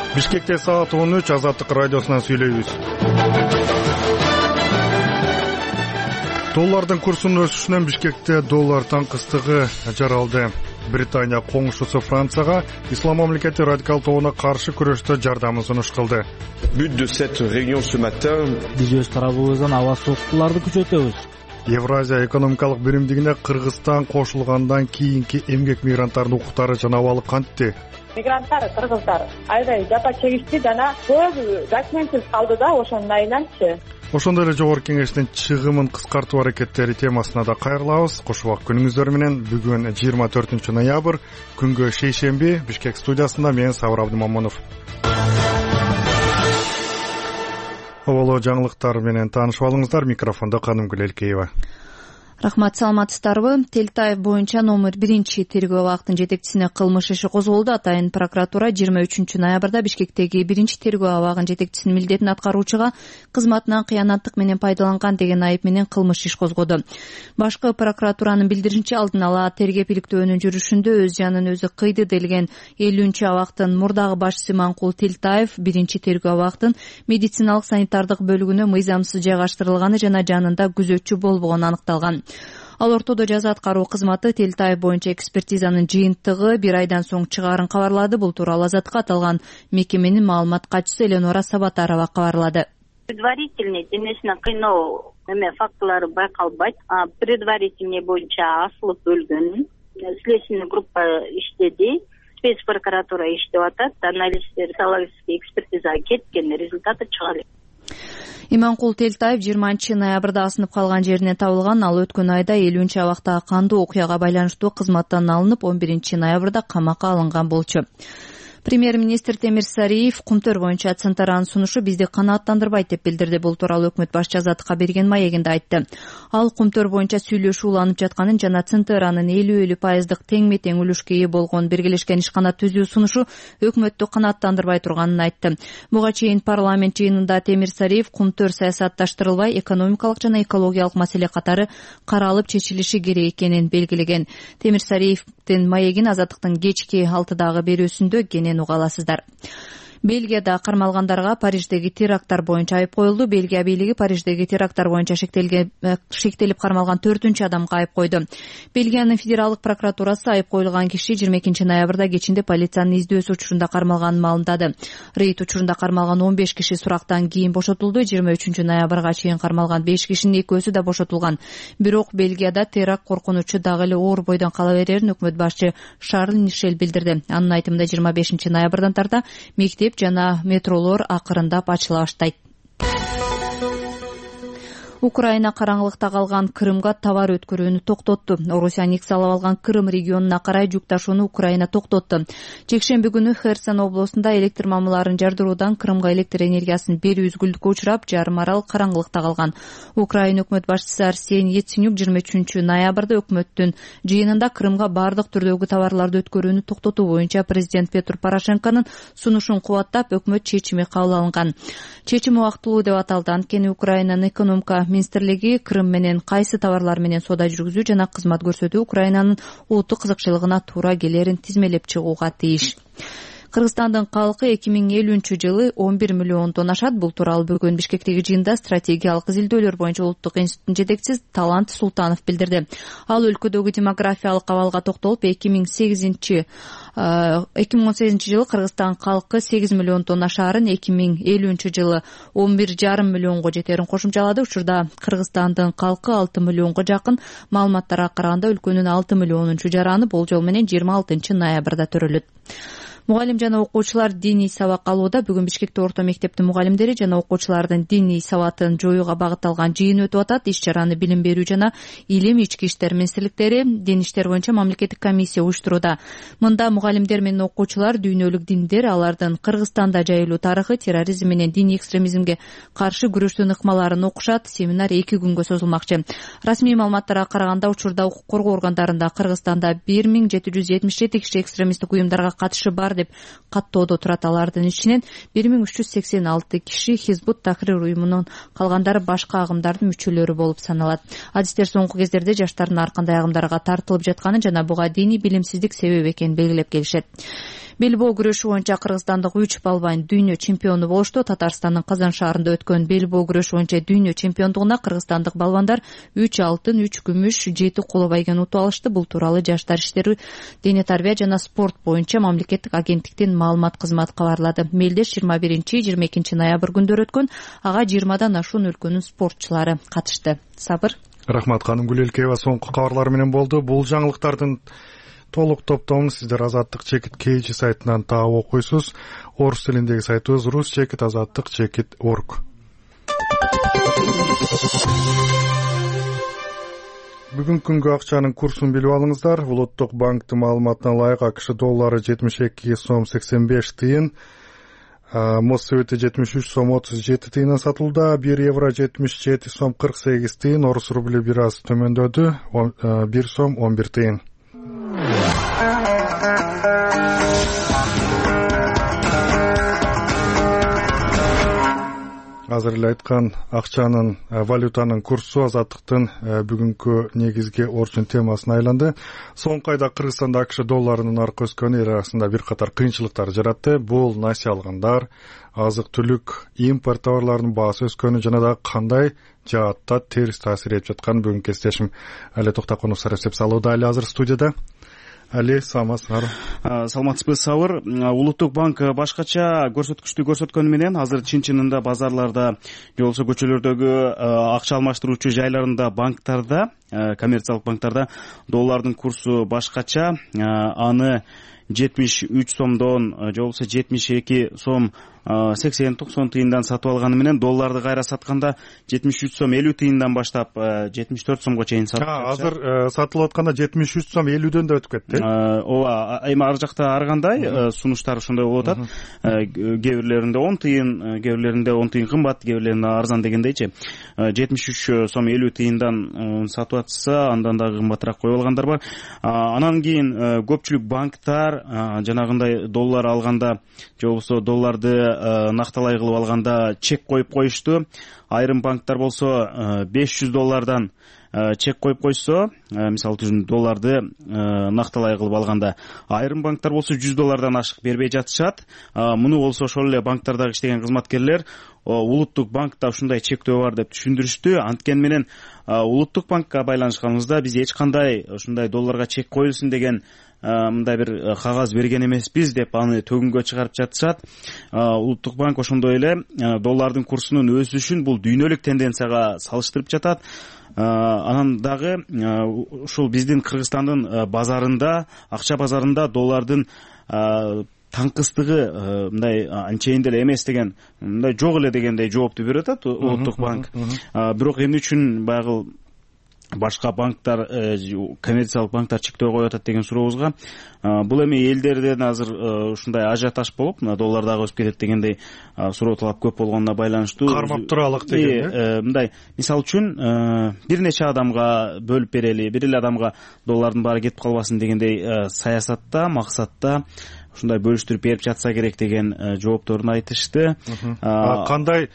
Бишкекте саат 13 Азаттык радиосунан сүйлөйбүз. Доллардын курсунун өсүшүнөн Бишкекте доллар таңкыстыгы жаралды. Британия коңшусу Францияга Ислам мамлекети радикал тобуна каршы күрөштө жардамын сунуш кылды. But de cette réunion ce matin, биз өз тарабыбыздан аба сокуктууларды күчөтөбүз. Евразия экономикалык биримдигине Кыргызстан кошулгандан кийинки эмгек мигранттардын укуктары жана абалы кантти? Мигранттар, кыргыздар аябай жапа чегишти жана көбү документсиз калды да ошонун айынан-чы. Ошондой эле жогорку кеңештин чыгымын кыскартуу аракеттери темасына да кайрылабыз. Кош убак күнүңүздөр менен. Бүгүн 24 ноябрь, күнгө шейшемби. Бишкек студиясында мен Сабыр Абдымамонов. Оболо жаңылыктар менен таанышып алыңыздар. Микрофондо Канымгүл Элкеева. Рахмат, саламатсыздарбы? Телтаев боюнча номер 1 тергөө абактын жетекчисине кылмыш иши козголду. Атайын прокуратура 23 ноябрда Бишкектеги 1 тергөө абагынын жетекчисинин милдетин аткаруучуга кызматынан кыянаттык менен пайдаланган деген айып менен кылмыш иш козгоду. Башкы прокуратуранын билдиришинче, алдын ала тергеп иликтөөнүн жүрүшүндө өз жанын өзү кыйды делген 50 абактын мурдагы башчысы Иманкул Телтаев 1 тергөө абактын медициналык санитардык бөлүгүнө мыйзамсыз жайгаштырылганы жана жанында күзөтчү болбогону аныкталган. Ал ортодо жаза аткаруу кызматы Телтаев боюнча экспертизанын жыйынтыгы 1 айдан соң чыгаарын кабарлады. Бул тууралуу Азаттыкка аталган мекеменин маалымат катчысы Эленора Сабатарова кабарлады. Предварительный денесине кыйноо фактылары байкалбайт. Предварительный боюнча асылып өлгөн. Следственный группа иштеди. Спецпрокуратура иштеп атат. Анализдер психологический экспертизага кеткен, результаты чыга элек. Иманкул Телтаев 20 ноябрда асынып калган жеринен табылган. Ал өткөн айда 50 абактагы кандуу окуяга байланыштуу кызматтан алынып 11 ноябрда камакка алынган болчу. Премьер-министр Темир Сариев Кумтөр боюнча Центранын сунушу бизди канааттандырбайт деп билдирди. Бул тууралуу өкмөт башчы Азаттыкка берген маегинде айтты. Ал Кумтөр боюнча сүйлөшүү уланып жатканын жана Центранын 50% теңме-тең үлүшкө ээ болгон биргелешкен ишкана түзүү сунушу өкмөттү канааттандырбай турганын айтты. Буга чейин парламент жыйынында Темир Сариев Кумтөр саясатташтырылбай, экономикалык жана экологиялык маселе катары каралып чечилиши керек экенин белгилеген. Темир Сариевдин маегин Азаттыктын кечки 6-дагы берүүсүндө кенен уга аласыздар. Бельгияда кармалгандарга Париждеги теракттар боюнча айып коюлду. Бельгия бийлиги Париждеги теракттар боюнча шектелип кармалган 4-адамга айып койду. Бельгиянын федералдык прокуратурасы айып коюлган киши 22 ноябрда кечинде полициянын издөөсү учурунда кармалганын маалымдады. Рейд учурунда кармалган 15 киши сурактан кийин бошотулду. 23 ноябрга чейин кармалган 5 кишинин экөөсү да бошотулган. Бирок Бельгияда теракт коркунучу дагы эле оор бойдон кала берерин өкмөт башчы Шарль Мишель билдирди. Анын айтымында 25 ноябрдан тарта мектеп жана метролор акырындап ачыла баштайт. Украина караңгылыкта калган Крымга товар өткөрүүнү токтотту. Орусия аникциялап алган Крым регионуна карай жүк ташууну Украина токтотту. Жекшемби күнү Херсон областында электр мамыларын жардыруудан Крымга электр энергиясын берүү үзгүлтүккө учурап, жарым арал караңгылыкта калган. Украина өкмөт башчысы Арсений Яценюк 23 ноябрда өкмөттүн жыйынында Крымга бардык түрдөгү товарларды өткөрүүнү токтотуу боюнча президент Петр Порошенконун сунушун кубаттап, өкмөт чечими кабыл алынган. Чечим убактылуу деп аталды. Анткени Украинанын экономика министрлиги Крым менен кайсы товарлар менен соода жүргүзүү жана кызмат көрсөтүү Украинанын улуттук кызыкчылыгына туура келерин тизмелеп чыгууга тийиш. Кыргызстандын калкы 2050-жылы 11 миллиондон ашат. Бул тууралуу бүгүн Бишкектеги жыйында стратегиялык изилдөөлөр боюнча улуттук институттун жетекчиси Талант Султанов билдирди. Ал өлкөдөгү демографиялык абалга токтолуп, 2018 жылы Кыргызстан калкы 8 миллиондон ашаарын, 2050 жылы 11,5 миллионго жетерин кошумчалады. Учурда Кыргызстандын калкы 6 миллионго жакын. Маалыматтарга караганда өлкөнүн 6 миллионунчу жараны болжол менен 26 ноябрда төрөлөт. Мугалим жана окуучулар диний сабак алууда. Бүгүн Бишкекте орто мектептин мугалимдери жана окуучулардын диний сабатын жоюуга багытталган жыйын өтүп атат. Иш-чараны билим берүү жана илим ички иштер министрликтери, дин иштер боюнча мамлекеттик комиссия уюштурууда. Мында мугалимдер менен окуучулар дүйнөлүк диндер, алардын Кыргызстанда жайылуу тарыхы, терроризм менен диний экстремизмге каршы күрөштүн ыкмаларын окушат. Семинар 2 күнгө созулмакчы. Расмий маалыматтарга караганда, учурда укук коргоо органдарында Кыргызстанда 1777 киши экстремисттик уюмдарга катышы бар деп каттоодо турат. Алардын ичинен 1386 киши Хизбут Тахрир уюмунун, калгандары башка агымдардын мүчөлөрү болуп саналат. Адистер соңку кездерде жаштардын ар кандай агымдарга тартылып жатканын жана буга диний билимсиздик себеп экенин белгилеп келишет. Белбоо күрөшү боюнча кыргызстандык 3 балбан дүйнө чемпиону болушту. Татарстандын Казан шаарында өткөн белбоо күрөшү боюнча дүйнө чемпиондугуна кыргызстандык балбандар 3 алтын, 3 күмүш, 7 коло байгени утуп алышты. Бул тууралуу Жаштар иштери, дене тарбия жана спорт боюнча мамлекеттик агенттиктин маалымат кызматы кабарлады. Мелдеш 21-22 ноябрь күндөрү өткөн. Ага 20дан ашуун өлкөнүн спортчулары катышты. Сабыр. Рахмат Каным Гүлелкеева соңку кабарлар менен болду. Бул жаңылыктардын толук топтомун сиздер Азаттык чекит KG сайтынан таап окуйсуз. Орус тилиндеги сайтыбыз rus-azattik.org. Бүгүнкү күнгө акчанын курсун билип алыңыздар. Улуттук банктын маалыматына ылайык АКШ доллары 72 сом 85 тыйын, Моссовети 73 сом 37 тыйындан сатылды, 1 евро 77 сом 48 тыйын, орус рубли бир аз төмөндөдү, 1 сом 11 тыйын. Азыр эле айткан акчанын, валютанын курсу Азаттыктын бүгүнкү негизги орчун темасына айланды. Соңку айда Кыргызстанда АКШ долларынын наркы өскөнү эл арасында бир катар кыйынчылыктар жаратты. Бул насыя алгандар, азык-түлүк, импорт товарларынын баасы өскөнү жана да кандай жаатта терс таасир этип жатканын бүгүнкү кесиптешим Али Токтоконов сараптап салууда. Али азыр студияда. Али, саламатсызбы Сабыр. Улуттук банк башкача көрсөткүчтү көрсөткөнү менен азыр чын-чынында базарларда же болбосо көчөлөрдөгү акча алмаштыруучу жайларында, банктарда, коммерциялык банктарда доллардын курсу башкача. Аны 73 сомдон же болбосо 72 сом 80-90 тыйындан сатып алганы менен долларды кайра сатканда 73 сом 50 тыйындан баштап 74 сомго чейин сатып жатышат. Азыр сатылып атканда 73 сом 50дөн да өтүп кетти. Ооба, эми ар жакта ар кандай сунуштар ошондой болуп атат. Кээ бирлеринде 10 тыйын, кээ бирлеринде 10 тыйын кымбат, кээ бирлеринде арзан дегендейчи. 73 сом 50 тыйындан сатып атса, андан дагы кымбатыраак коюп алгандар бар. Анан кийин көпчүлүк банктар жанагындай доллар алганда же болбосо долларды накталай кылып алганда чек коюп коюшту. Айрым банктар болсо 500 доллардан чек коюп койсо, мисалы үчүн долларды накталай кылып алганда, айрым банктар болсо 100 доллардан ашык бербей жатышат. Муну болсо ошол эле банктардагы иштеген кызматкерлер улуттук банкта ушундай чектөө бар деп түшүндүрүштү. Анткени менен улуттук банкка байланышканыбызда биз эч кандай ушундай долларга чек коюлсун деген мындай бир кагаз берген эмеспиз деп аны төгүнгө чыгарып жатышат. Улуттук банк ошондой эле доллардын курсунун өсүшүн бул дүйнөлүк тенденцияга салыштырып жатат. Анан дагы ушул биздин Кыргызстандын базарында, акча базарында доллардын таңкыстыгы мындай анчейин деле эмес деген, мындай жок эле дегендей жоопту берип атат улуттук банк. Бирок эмне үчүн баягы башка банктар, коммерциялык банктар чектөө коюп атат деген сурообузга, бул эми элдерден азыр ушундай ажиотаж болуп, доллар дагы өсүп кетет дегендей суроо талап көп болгонуна байланыштуу. Кармап туралык деген. Мындай, мисалы үчүн бир нече адамга бөлүп берели, бир эле адамга доллардын баары кетип калбасын дегендей саясатта, максатта ушундай бөлүштүрүп берип жатса керек деген жоопторун айтышты. Кандай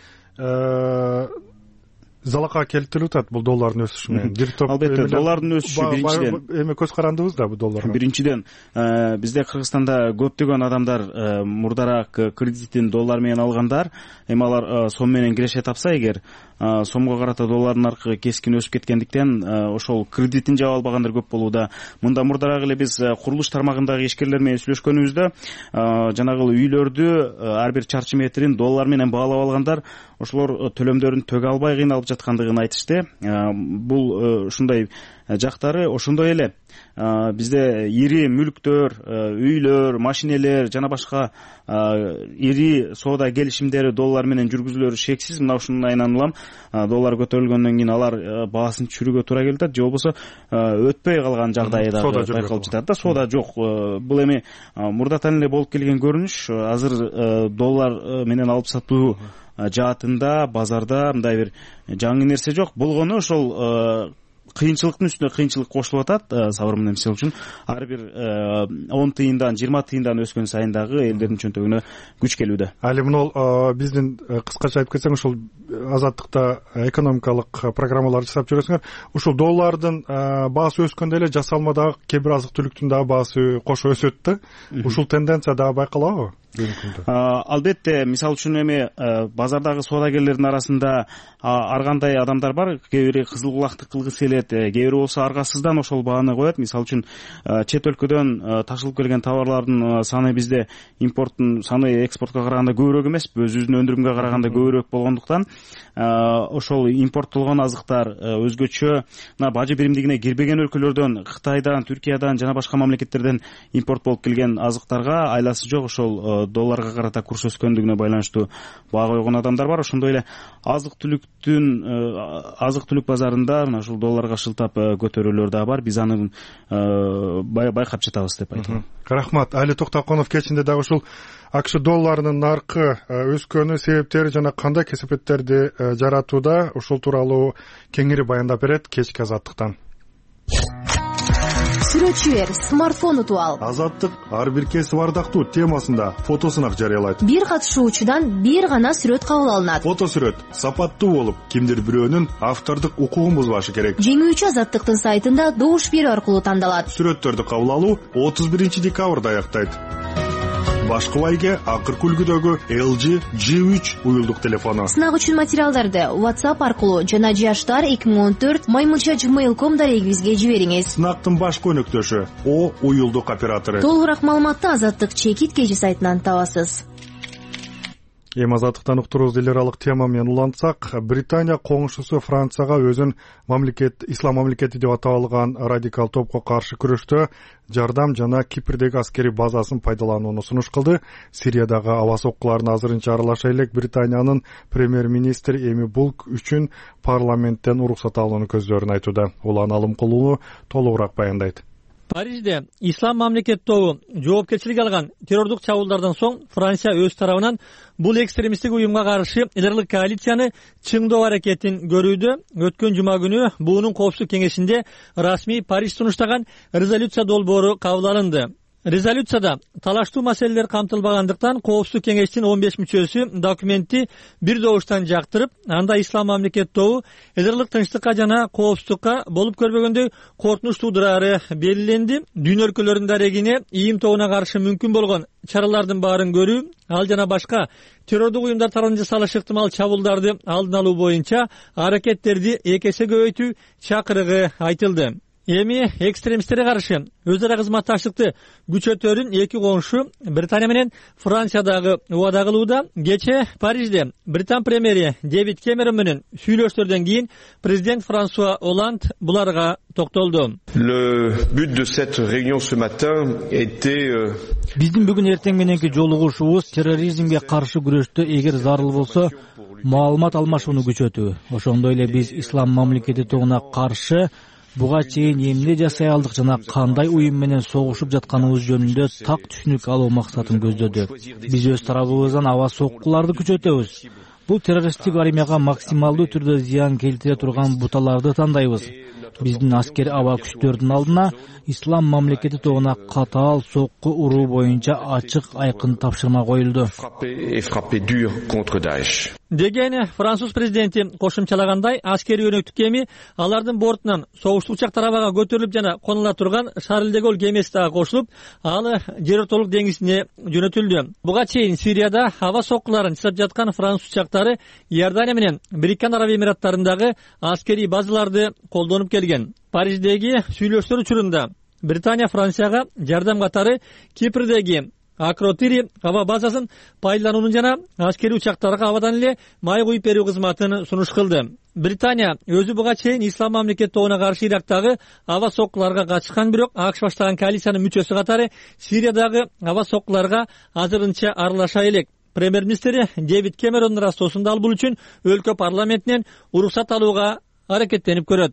залакка келтирип атат бул доллардын өсүшү менен? Албетте, доллардын өсүшү биринчиден эми көз карандыбыз да бул долларга. Биринчиден бизде Кыргызстанда көптөгөн адамдар мурдараак кредитин доллар менен алгандар, эми алар сом менен киреше тапса эгер, сомго карата доллардын наркы кескин өсүп кеткендиктен ошол кредитин жаба албагандар көп болууда. Мында мурдараак эле биз курулуш тармагындагы ишкерлер менен сүйлөшкөнүбүздө жанагы үйлөрдү ар бир чарчы метрин доллар менен баалап алгандар ошолор төлөмдөрүн төгө албай кыйналып жаткандыгын айтышты. Бул ушундай жактары ошондой эле бизде ири мүлктөр, үйлөр, машинелер жана башка ири соода келишимдери доллар менен жүргүзүлөрү шексиз. Мына ушунун айынан улам доллар көтөрүлгөндөн кийин алар баасын түшүрүүгө туура келип атат, же болбосо өтпөй калган жагдай да байкалып жатат да. Соода жок. Бул эми мурдатан эле болуп келген көрүнүш. Азыр доллар менен алып сатуу жаатында базарда мындай бир жаңы нерсе жок. Болгону ошол кыйынчылыктын үстүнө кыйынчылык кошулуп атат. Сабыр менен мисалы үчүн ар бир 10 тыйындан 20 тыйындан өскөн сайын дагы элдердин чөнтөгүнө күч келүүдө. Али мына биздин кыскача айтып кетсең, ушул азаттыкта экономикалык программалар жасап жүрөсүңөр. Ушул доллардын баасы өскөндө эле жасалма дагы кээ бир азык түлүктүн дагы баасы кошо өсөт да. Ушул тенденция дагы байкалабы? Албетте, мисалы үчүн эми базардагы соодагерлердин арасында ар кандай адамдар бар. Кээ бири кызыл кулакты кылгысы келет, кээ бири болсо аргасыздан ошол бааны коет. Мисалы үчүн чет өлкөдөн ташылып келген товарлардын саны бизде импорттун саны экспортко караганда көбүрөөк эмес, өзүбүздүн өндүрүмгө караганда көбүрөөк болгондуктан ошол импорттолгон азыктар өзгөчө мына бажы биримдигине кирбеген өлкөлөрдөн, Кытайдан, Түркиядан жана башка мамлекеттерден импорт болуп келген азыктарга айласы жок ошол долларга карата курс өскөндүгүнө байланыштуу баа койгон адамдар бар. Ошондой эле азык түлүк базарында мына ушул долларга шылтап көтөрүүлөр дагы бар. Биз аны байкап жатабыз деп айтам. Рахмат. Али Токтоконов кечинде дагы ушул АКШ долларынын наркы өскөнү себептери жана кандай кесепеттерди жаратууда, ушул тууралуу кеңири баяндап берет кечки азаттыктан. Сүрөтчү бер, смартфон утуп ал. Азаттык ар бир кесип ардактуу темасында фотосунак жарыялайт. Бир катышуучудан бир гана сүрөт кабыл алынат. Фото сүрөт сапаттуу болуп, кимдир бирөөнүн автордук укугун бузбашы керек. Жеңүүчү Азаттыктын сайтында добуш берүү аркылуу тандалат. Сүрөттөрдү кабыл алуу 31 декабрда аяктайт. Башкыбайге акыркы үлгүдөгү LG G3 уюлдук телефону. Сынак үчүн материалдарды WhatsApp аркылуу жана jashtar2014@gmail.com дарегибизге жибериңиз. Сынактын башкы өнөктөшү О уюлдук оператору. Толугураак маалыматты Азаттык чекит кежи сайтынан табасыз. Азаттыктан уктурубуз эл аралык тема менен улантсак, Британия коңшусу Францияга өзүн ислам мамлекети деп аталган радикал топко каршы күрөштө жардам жана Кипрдеги аскерий базасын пайдаланууну сунуш кылды. Сириядагы аба соккуларына азырынча аралаша элек Британиянын премьер-министри Эми Булк үчүн парламенттен уруксат алууну көздөрүн айтууда. Ул алым кылууну толугураак баяндайт. Парижде ислам мамлекет тобу жоопкерчилик алган террордук чабуулдардан соң Франция өз тарабынан бул экстремисттик уюмга каршы элдерлик коалицияны чыңдоо аракетин көрүүдө. Өткөн жума күнү буунун коопсуздук кеңешинде расмий Париж сунуштаган резолюция долбоору кабыл алынды. Резолюцияда талаштуу маселелер камтылбагандыктан коопсуздук кеңештин 15 мүчөсү документти бир добуштан жактырып, анда ислам мамлекет тобу элдерлик тынчтыкка жана коопсуздукка болуп көрбөгөндөй коркунуч туудурары белгиленди. Дүйнө өлкөлөрүнүн дарегине ийим тобуна каршы мүмкүн болгон чаралардын баарын көрүү, ал жана башка террордук уюмдар тарабынан жасалышы ыктымал чабуулдарды алдын алуу боюнча аракеттерди 2 эсе көбөйтүү чакырыгы айтылды. Эми экстремисттерге каршы өз ара кызматташтыкты күчөтөрүн эки коңшу Британия менен Франциядагы убада кылууда. Кече Парижде Британ премьери Дэвид Кэмерон менен сүйлөшүүлөрдөн кийин президент Франсуа Оланд буларга токтолду. Le but de cette réunion ce matin était Биздин бүгүн эртең мененки жолугушуубуз терроризмге каршы күрөштө эгер зарыл болсо маалымат алмашууну күчөтүү. Ошондой эле биз ислам мамлекети тобуна каршы буга чейин эмне жасай алдык жана кандай уюм менен согушуп жатканыбыз жөнүндө так түшүнүк алуу максатын көздөдүк. Биз өз тарабыбыздан аба соккуларды күчөтөбүз. Бул террористтик армияга максималдуу түрдө зыян келтире турган буталарды тандайбыз. Биздин аскер аба күчтөрдүн алдына ислам мамлекети тобуна катаал сокку уруу боюнча ачык айкын тапшырма коюлду. Деген француз президенти кошумчалагандай, аскерий өнөктүк кеми алардын бортунан согуштук учактар абага көтөрүлүп жана конула турган Шарль де Голль кемеси дагы кошулуп, ал жер ортолук деңизине жөнөтүлдү. Буга чейин Сирияда аба соккуларын жасап жаткан француз учактары Иордания менен Бириккен Араб Эмираттарындагы аскерий базаларды колдонуп келген. Париждеги сүйлөшүүлөр учурунда Британия Францияга жардам катары Кипрдеги Акротири аба базасын пайдалануунун жана аскерий учактарга абадан эле май куюп берүү кызматын сунуш кылды. Британия өзү буга чейин ислам мамлекет тобуна каршы Ирактагы аба соккуларга катышкан, бирок АКШ баштаган коалициянын мүчөсү катары Сириядагы аба соккуларга азырынча аралаша элек. Премьер-министри Дэвид Кэмерондун растоосунда ал бул үчүн өлкө парламентинен уруксат алууга аракеттенип көрөт.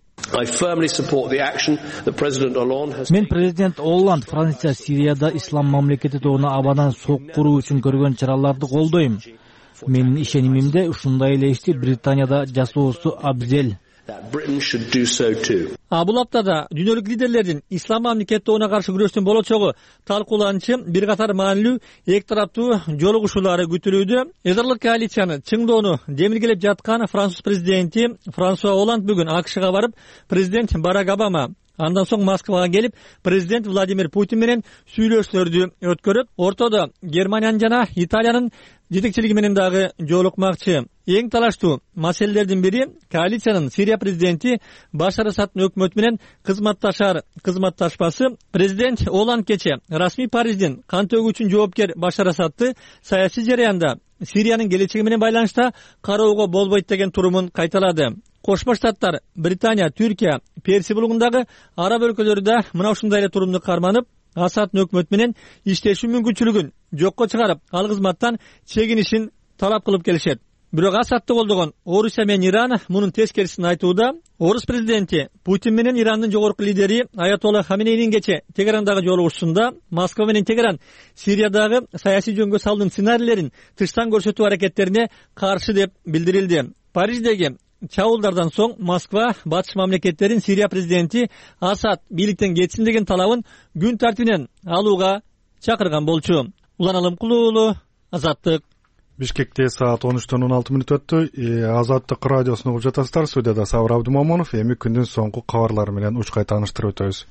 Мен президент Олланд Франция Сирияда ислам мамлекети тобуна абадан соккуруу үчүн көргөн чараларды колдойм. Менин ишенимимде ушундай эле ишти Британияда жасоосу абзел. Бул аптада дүйнөлүк лидерлердин ислам мамлекеттигине каршы күрөштүн болочогу талкууланчы бир катар маанилүү эки тараптуу жолугушуулары күтүлүүдө. Эдерлик коалицияны чыңдоону демилгелеп жаткан Француз президенти Франсуа Оланд бүгүн АКШга барып, президент Барак Обама, андан соң Москвага келип, президент Владимир Путин менен сүйлөшүүлөрдү өткөрүп, ортодо Германиянын жана Италиянын жетекчилиги менен дагы жолукмакчы. Эң талаштуу маселелердин бири коалициянын Сирия президенти Башар Асаддын өкмөтү менен кызматташпасы. Президент Оланд кече расмий Парижден кан төгүү үчүн жоопкер Башар Асадды саясий жараянда Сириянын келечеги менен байланышта кароого болбойт деген турумун кайталады. Кошмо Штаттар, Британия, Түркия, Персия булугундагы араб өлкөлөрү да мына ушундай эле турумду карманып, Асаддын өкмөтү менен иштешүү мүмкүнчүлүгүн жокко чыгарып, ал кызматтан чегинишин талап кылып келишет. Бирок Асадды колдогон Орусия менен Иран мунун тескерисин айтууда. Орус президенти Путин менен Ирандын жогорку лидери Аятолла Хаменейдин кече Тегерандагы жолугушуусунда Москва менен Тегеран Сириядагы саясий жөнгө салуунун сценарийлерин тыштан көрсөтүү аракеттерине каршы деп билдирилди. Париждеги чабуулдардан соң Москва батыш мамлекеттерин Сирия президенти Асад бийликтен кетсин деген талабын күн тартибинен алууга чакырган болчу. Улан Алымкулуу, Азаттык. Бишкекте саат 13:16 өттү. Азаттык радиосуну угуп жатасыздар. Студияда Сабыр Абдумамунов. Эми күндүн соңку кабарлары менен учкай тааныштырып өтөбүз.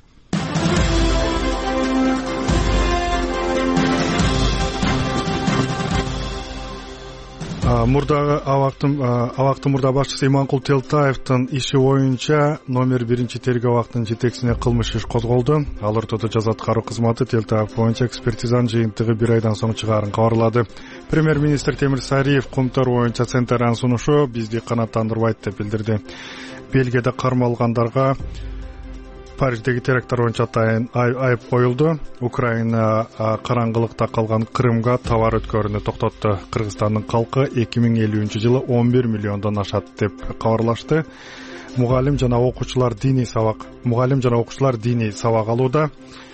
Абактын мурда башчысы Иманкул Телтаевдин иши боюнча номер 1 тергөө абактынын жетекчисине кылмыш иш козголду. Ал ортодо жаза аткаруу кызматы Телтаев боюнча экспертизанын жыйынтыгы 1 айдан соң чыгаарын кабарлады. Премьер-министр Темир Сариев Кумтөр боюнча Централдын сунушу бизди канааттандырбайт деп билдирди. Бельгияда кармалгандарга Париждеги теракттар боюнча айып коюлду. Украина караңгылыкта калган Крымга товар өткөрүүнү токтотту. Кыргызстандын калкы 2050-жылы 11 миллиондон ашат деп кабарлашты. Мугалим жана окуучулар диний сабак алууда.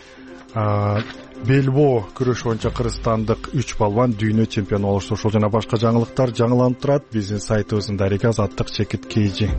Белбоо күрөш боюнча кыргызстандык 3 балбан дүйнө чемпиону болушту. Ушул жана башка жаңылыктар жаңыланып турат. Биздин сайтыбыздын дареги Азаттык чекит KG.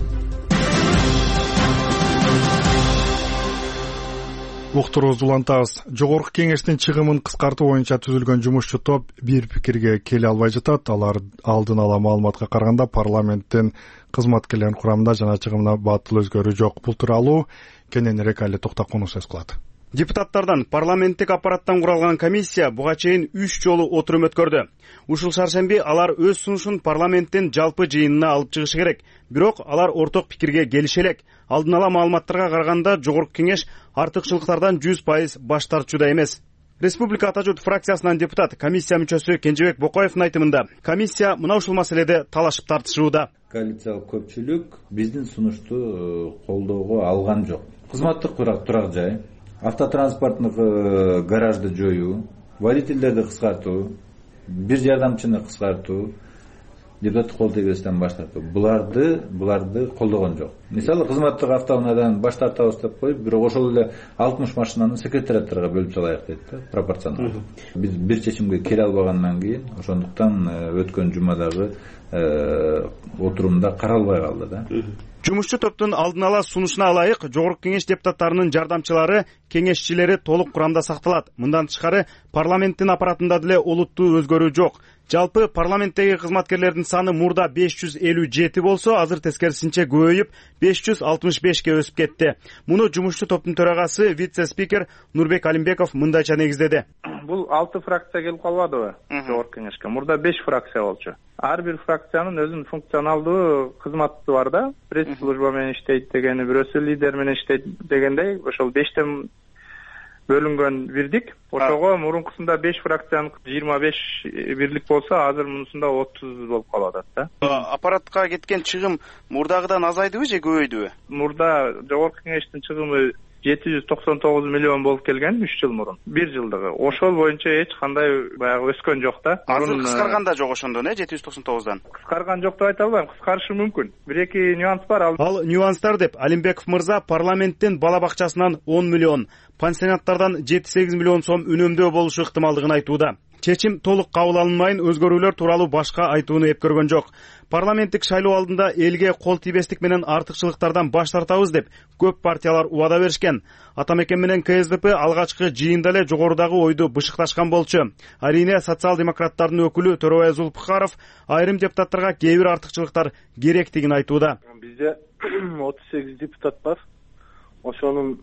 Уктуруубузду улантабыз. Жогорку кеңештин чыгымын кыскартуу боюнча түзүлгөн жумушчу топ бир пикирге келе албай жатат. Алар алдын ала маалыматка караганда парламенттин кызматкерлеринин курамында жана чыгымына батыл өзгөрүү жок. Бул тууралуу кененирээк Али Токтокунов сөз кылат. Депутаттардан парламенттик аппараттан куралган комиссия буга чейин 3 жолу отурум өткөрдү. Ушул шаршемби алар өз сунушун парламенттин жалпы жыйынына алып чыгышы керек. Бирок алар орток пикирге келише элек. Алдын ала маалыматтарга караганда жогорку кеңеш артыкчылыктардан 100% баш тартууда эмес. Республика Ата журт фракциясынан депутат комиссия мүчөсү Кенжебек Бокоевдин айтымында комиссия мына ушул маселеде талашып тартышууда. Коалициялык көпчүлүк биздин сунушту колдоого алган жок. Кызматтык турак жай, автотранспорттук гаражды жоюу, водительдерди кыскартуу, бир жардамчыны кыскартуу, депутаттык кол тийбестен баш тартуу. Буларды колдогон жок. Мисалы кызматтык автоунаадан баш тартабыз деп коюп, бирок ошол эле 60 машинаны секретариаттарга бөлүп салайык дейт да, пропорционалдуу. Биз бир чечимге келе албагандан кийин, ошондуктан өткөн жумадагы отурумда каралбай калды да. Жумушчу топтун алдын ала сунушуна ылайык жогорку кеңеш депутаттарынын жардамчылары, кеңешчилери толук курамда сакталат. Мындан тышкары парламенттин аппаратында деле олуттуу өзгөрүү жок. Жалпы парламенттеги кызматкерлердин саны мурда 557 болсо, азыр тескерисинче көбөйүп 565ке өсүп кетти. Муну жумушчу топтун төрагасы вице-спикер Нурбек Алимбеков мындайча негиздеди. Бул 6 фракция келип калбадыбы жогорку кеңешке? Мурда 5 фракция болчу. Ар бир фракциянын өзүнүн функционалдуу кызматы бар да. Пресс-служба менен иштейт дегени, бирөөсү лидер менен иштейт дегендей, ошол 5тен бөлүнгөн бирдик. Ошого мурункусунда 5 фракциянын 25 бирлик болсо, азыр мунусунда 30 болуп калып атат да. Аппаратка кеткен чыгым мурдагыдан азайдыбы же көбөйдүбү? Мурда жогорку кеңештин чыгымы 799 миллион болуп келген 3 жыл мурун. 1 жылдыгы. Ошол боюнча эч кандай баягы өскөн жок да. Азыр кыскарганда жок ошондон, 799дан. Кыскарган жок деп айта албайм, кыскарышы мүмкүн. Бир-эки нюанс бар. Ал нюанстар деп Алимбеков мырза парламенттин бала бакчасынан 10 миллион, пансионаттардан 7-8 миллион сом үнөмдөө болушу ыктымалдыгын айтууда. чечим толук кабыл алынмайын өзгөрүүлөр тууралуу башка айтууну эпкөргөн жок. Парламенттик шайлоо алдында элге кол тийбестик менен артыкчылыктардан баш тартабыз деп көп партиялар убада беришкен. Атамекен менен КСДП алгачкы жыйында эле жогорудагы ойду бышыкташкан болчу. Арине социал-демократтардын өкүлү Төрөбай Зулпухаров айрым депутаттарга кээ бир артыкчылыктар керектигин айтууда. Бизде 38 депутат бар. Ошонун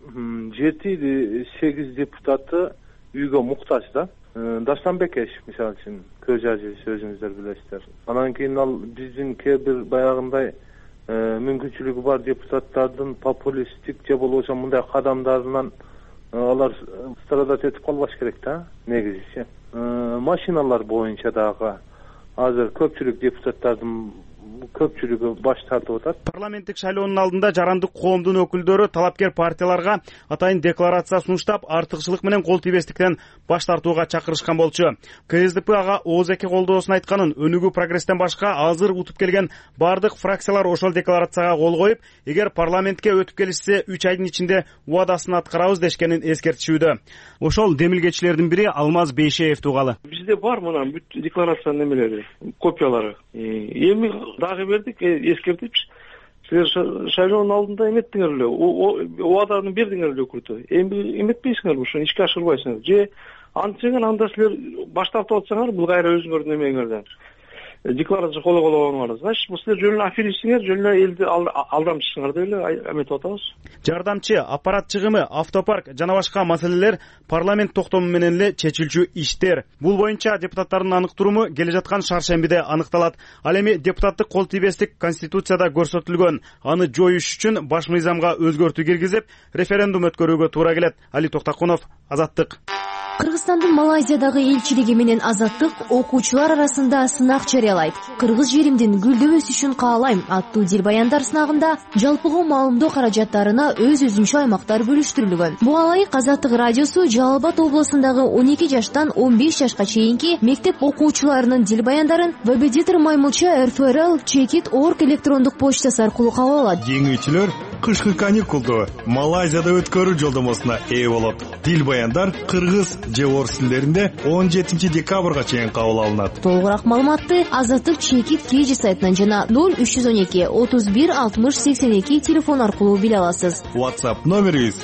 7-8 депутаты үйгө муктаж да. Даштан Бекеш мисалы үчүн көз ажы өзүңүздөр билесиздер. Анан кийин ал биздин кээ бир баягындай мүмкүнчүлүгү бар депутаттардын популисттик же болбосо мындай кадамдарынан алар страдать этип калбаш керек да, негизичи. Машиналар боюнча дагы азыр көпчүлүк депутаттардын көпчүлүгү баш тартып атат. Парламенттик шайлоонун алдында жарандык коомдун өкүлдөрү талапкер партияларга атайын декларация сунуштап, артыкчылык менен кол тийбестиктен баш тартууга чакырышкан болчу. КСДП ага ооз-эки колдоосун айтканын, өнүгүү прогресстен башка азыр утуп келген бардык фракциялар ошол декларацияга кол коюп, эгер парламентке өтүп келишсе 3 айдын ичинде убадасын аткарабыз дешкенин эскертишүүдө. Ошол демилгечилердин бири Алмаз Бейшеев тугалы. Бизде бар мына бүт декларациянын немелери, копиялары. Эми дагы бердик, эскертипчи. Силер шайлоонун алдында эметтиңер эле, убаданы бердиңер эле өкүлдө. Эми эметпейсиңер, ушуну ишке ашырбайсыңар. Же антсеңер анда силер баш тартып атсаңар, бул кайра өзүңөрдүн эмеңерден декларация коло-колоңарыз. Значит, бул силер жөн эле аферистсиңер, жөн эле элди алдамчысыңар деп эле эметип атабыз. Жардамчы, аппарат чыгымы, автопарк жана башка маселелер парламент токтому менен эле чечилчү иштер. Бул боюнча депутаттардын аныктыруму келе жаткан шаршембиде аныкталат. Ал эми депутаттык кол тийбестик Конституцияда көрсөтүлгөн. Аны жоюш үчүн баш мыйзамга өзгөртүү киргизип, референдум өткөрүүгө туура келет. Али Токтакунов, Азаттык. Кыргызстандын Малайзиядагы элчилиги менен Азаттык окуучулар арасында сынак жарыялайт. Кыргыз жеримдин гүлдөп өсүшүн каалайм аттуу дил баяндар сынагында жалпыга маалымдоо каражаттарына өз-өзүнчө аймактар бөлүштүрүлгөн. Буга ылайык Азаттык радиосу Жалал Абад облусундагы 12 жаштан 15 жашка чейинки мектеп окуучуларынын дил баяндарын Вебедитор Маймылча РФРЛ Чекит.орг электрондук почтасы аркылуу кабыл алат. Жеңүүчүлөр кышкы каникулду Малайзияда өткөрүү жолдомосуна ээ болот. Дил баяндар кыргыз же орус тилдеринде 17 декабрга чейин кабыл алынат. Толугураак маалыматты Азаттык Чекит KG сайтынан жана 0312 31 60 82 телефон аркылуу биле аласыз. WhatsApp номерибиз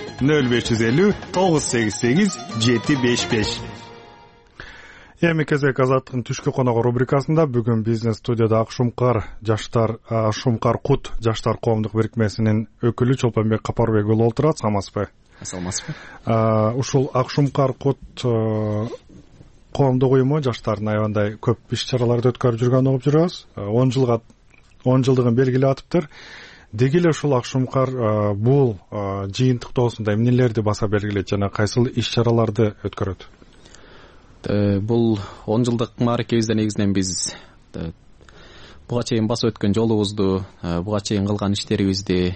0550 988 755. Эми кезек Азаттыктын түшкү коногу рубрикасында бүгүн бизнес студияда Шумкар Кут жаштар коомдук бирикмесинин өкүлү Чолпонбек Капарбек уулу отурат. Саламатсызбы? Саламатсызбы. Ушул Шумкар Кут коомдук уюму жаштардын аябандай көп иш-чараларды өткөрүп жүргөнүн угуп жүрөбүз. 10 жылдыгын белгилеп атыптыр. Деги эле ушул Шумкар бул жыйынтыктоосунда эмнелерди баса белгилейт жана кайсыл иш-чараларды өткөрөт? Бул 10 жылдык мааракебизде негизинен биз буга чейин басып өткөн жолубузду, буга чейин кылган иштерибизди,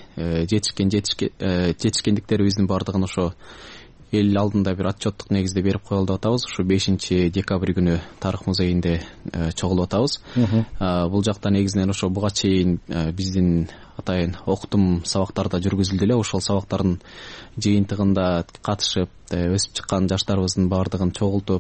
жетишкендиктерибиздин бардыгын ошо эл алдында бир отчеттук негизде берип коелу деп атабыз. Ушу 5 декабрь күнү Тарых музейинде чогулуп атабыз. Бул жакта негизинен ошо буга чейин биздин атайын окутум сабактарда жүргүзүлдү эле. Ошол сабактардын жыйынтыгында катышып, өсүп чыккан жаштарыбыздын бардыгын чогултуп,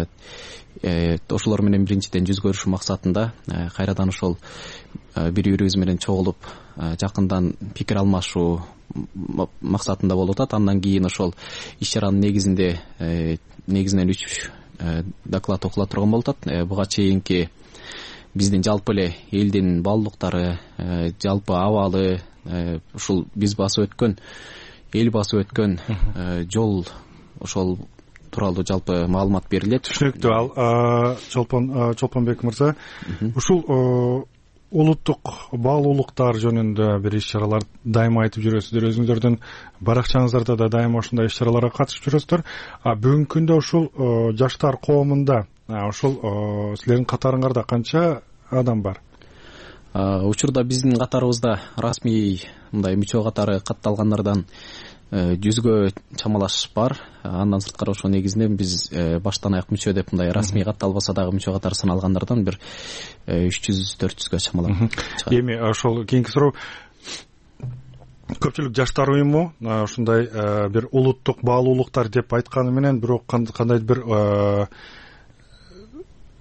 ошолор менен биринчиден жүз көрүшүү максатында кайрадан ошол бири-бирибиз менен чогулуп, жакындан пикир алмашуу максатында болуп атат. Андан кийин ошол иш-чаранын негизинен 3 доклад окула турган болуп атат. Буга чейинки биздин жалпы эле элдин баалуулуктары, жалпы абалы, ушул биз басып өткөн, эл басып өткөн жол, ошол тууралуу жалпы маалымат берилет. Түшүнүктүү. Ал Чолпонбек мырза, ушул улуттук баалуулуктар жөнүндө бир иш-чаралар дайыма айтып жүрөсүздөр. Өзүңүздөрдүн баракчаңыздарда да дайыма ошондой иш-чараларга катышып жүрөсүздөр. Бүгүнкү күндө ушул жаштар коомунда ушул силердин катарыңарда канча адам бар? Учурда биздин катарыбызда расмий мындай мүчө катары катталгандардан 100гө чамалаш бар. Андан сырткары ошо негизинен биз баштан аяк мүчө деп мындай расмий катталбаса дагы мүчө катары саналгандардан бир 300-400гө чамалап чыгат. Эми ошол кийинки суроо, көпчүлүк жаштар уюму ушундай бир улуттук баалуулуктар деп айтканы менен бирок кандайдыр бир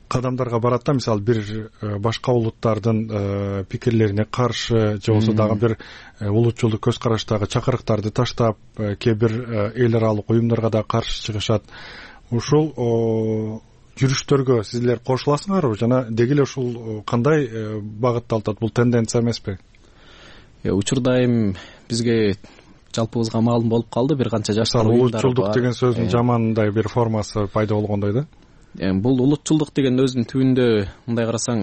кадамдарга барат да, мисалы бир башка улуттардын пикирлерине каршы же болбосо дагы бир улутчулдук көз караштагы чакырыктарды таштап кээ бир эл аралык уюмдарга да каршы чыгышат. Ушул жүрүштөргө сиздер кошуласыңарбы жана деги эле ушул кандай багытта атат, бул тенденция эмеспи? Учурда эми бизге жалпыбызга маалым болуп калды, бир канча жаштар уюмдары бар. Улутчулдук деген сөздүн жамандай бир формасы пайда болгондой да. Бул улутчулдук деген өзүнүн түбүндө мындай карасаң,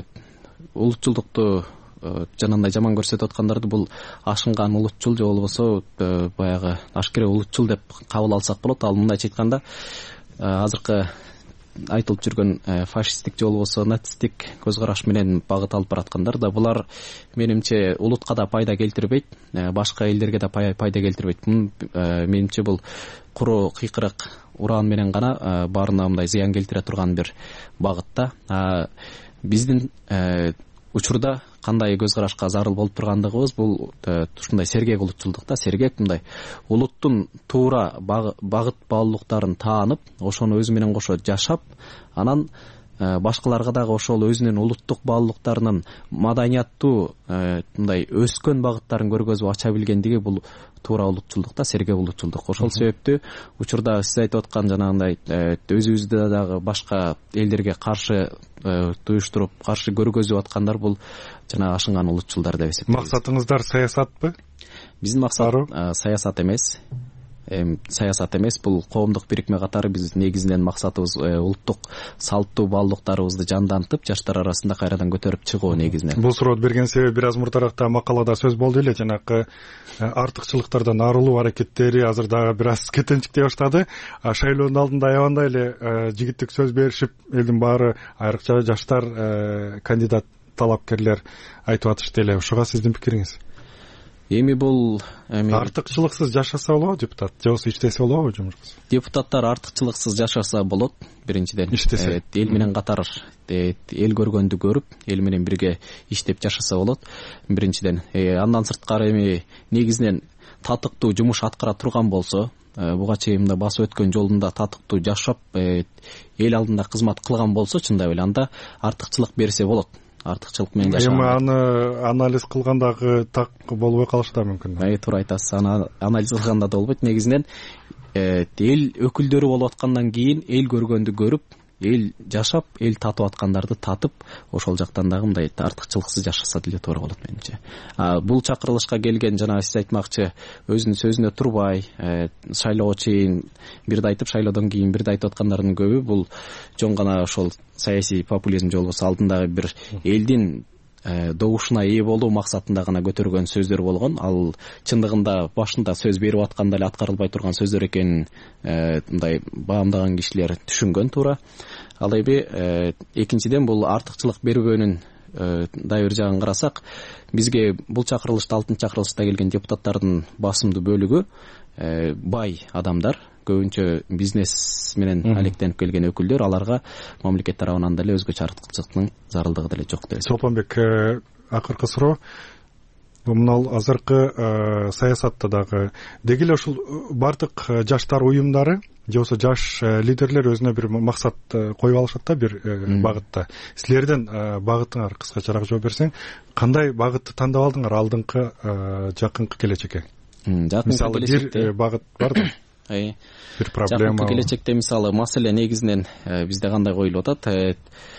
улутчулдукту жанагындай жаман көрсөтүп аткандарды бул ашынган улутчул же болбосо баягы ашкере улутчул деп кабыл алсак болот. Ал мындайча айтканда азыркы айтылып жүргөн фашисттик же болбосо нацисттик көз караш менен багыт алып бараткандар да, булар менимче улутка да пайда келтирбейт, башка элдерге да пайда келтирбейт. Менимче бул куру кыйкырык уран менен гана баарына мындай зыян келтире турган бир багытта. Биздин учурда кандай көз карашка зарыл болуп тургандыгыбыз бул ушундай сергек улутчулдук да. Сергек мындай улуттун туура багыт баалуулуктарын таанып, ошону өзү менен кошо жашап, анан башкаларга дагы ошол өзүнүн улуттук баалуулуктарынын маданияттуу мындай өскөн багыттарын көргөзүп ача билгендиги бул туура улутчулдук да, сергек улутчулдук. Ошол себептүү учурда сиз айтып аткан жанагындай өзүбүздө дагы башка элдерге каршы туюштуруп, каршы көргөзүп аткандар бул жана ашынган улутчулдар деп эсептейбиз. Максатыңыздар саясатпы? Биздин максат саясат эмес. Саясат эмес, бул коомдук бирикме катары биз негизинен максатыбыз улуттук салттуу баалуулуктарыбызды жандантып, жаштар арасында кайрадан көтөрүп чыгуу негизинен. Бул суроону берген себеби бир аз мурдаракта макалада сөз болду эле, жанакы артыкчылыктардан арылуу аракеттери азыр дагы бир аз кетенчиктей баштады. Шайлоонун алдында аябандай эле жигиттик сөз беришип, элдин баары, айрыкча жаштар кандидат талапкерлер айтып атышты эле. Ушуга сиздин пикириңиз? Эми бул артыкчылыксыз жашаса болобу депутат, же болбосо иштесе болобу жумушкасы? Депутаттар артыкчылыксыз жашаса болот. Биринчиден эл менен катар эл көргөндү көрүп, эл менен бирге иштеп жашаса болот. Биринчиден андан сырткары эми негизинен татыктуу жумуш аткара турган болсо, буга чейин мында басып өткөн жолунда татыктуу жашап, эл алдында кызмат кылган болсо, чындап эле анда артыкчылык берсе болот. Артыкчылык менен жашаган. Эми аны анализ кылгандагы так болбой калышы да мүмкүн. Туура айтасыз. Аны анализ кылганда да болбойт. Негизинен эл өкүлдөрү болуп аткандан кийин эл көргөндү көрүп, эл жашап, эл татып аткандарды татып, ошол жактан дагы мындай артыкчылыксыз жашаса деле туура болот менимче. Бул чакырылышка келген жана сиз айтмакчы өзүнүн сөзүнө турбай, шайлоого чейин бирди айтып, шайлоодон кийин бирди айтып аткандардын көбү бул жон гана ошол саясий популизм же болбосо алдындагы бир элдин добушуна ээ болуу максатында гана көтөргөн сөздөр болгон. Ал чындыгында башында сөз берип атканда эле аткарылбай турган сөздөр экенин мындай баамдаган кишилер түшүнгөн туура. Ал эми экинчиден бул артыкчылык бербөөнүн дагы бир жагын карасак, бизге бул чакырылышта, 6-чакырылышта келген депутаттардын басымдуу бөлүгү бай адамдар, көбүнчө бизнес менен алектенип келген өкүлдөр. Аларга мамлекет тарабынан деле өзгөчө артыкчылыктын зарылдыгы деле жок деп эсептейм. Чолпонбек, акыркы суроо. Мына азыркы саясатта дагы деги эле ушул бардык жаштар уюмдары же болбосо жаш лидерлер өзүнө бир максат коюп алышат да, бир багытта. Силердин багытыңар кыскачараак жооп берсең, кандай багытты тандап алдыңар алдыңкы жакынкы келечекке? Мисалы бир багыт бар да. Бир проблема. Жакынкы келечекте мисалы маселе негизинен бизде кандай коюлуп атат?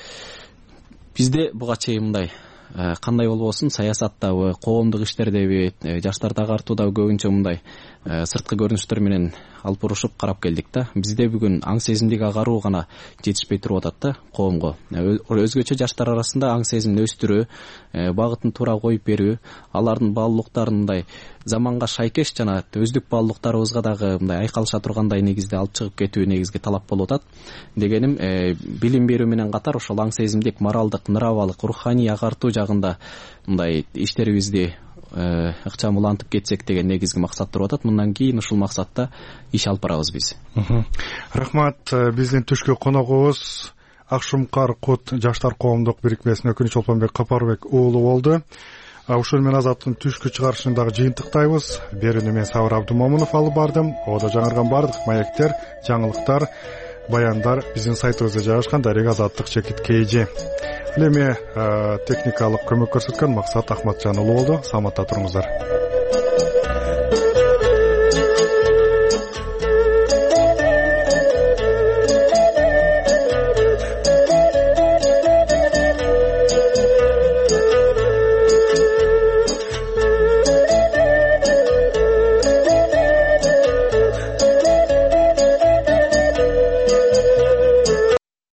Бизде буга чейин мындай кандай болбосун, саясаттабы, коомдук иштердеби, жаштарды агартуудагы көбүнчө мындай сырткы көрүнүштөр менен алып урушуп карап келдик да. Бизде бүгүн аң сезимдик агаруу гана жетишпей туруп атат да коомго. Өзгөчө жаштар арасында аң сезимин өстүрүү, багытын туура коюп берүү, алардын баалуулуктарын мындай заманга шайкеш жана өздүк баалуулуктарыбызга дагы мындай айкалыша тургандай негизде алып чыгып кетүү негизги талап болуп атат. Дегеним, билим берүү менен катар ошол аң сезимдик, моралдык, нравалык, руханий агартуу жагында мындай иштерибизди ыкчам улантып кетсек деген негизги максат туруп атат. Мындан кийин ушул максатта иш алып барабыз биз. Рахмат. Биздин түшкү коногубуз Акшумкар Кут жаштар коомдук бирикмесинин өкүлү Чолпонбек Капарбек уулу болду. Ушул менен Азаттын түшкү чыгарышын дагы жыйынтыктайбыз. Берүүнү мен Сабыр Абдумомунов алып бардым. Оодо жаңырган бардык маектер, жаңылыктар баяндар биздин сайтыбызда жайгашкан. Дарек Азаттык чекит KG. Эми техникалык көмөк көрсөткөн Максат Ахматжан уулу болду. Саламатта туруңуздар.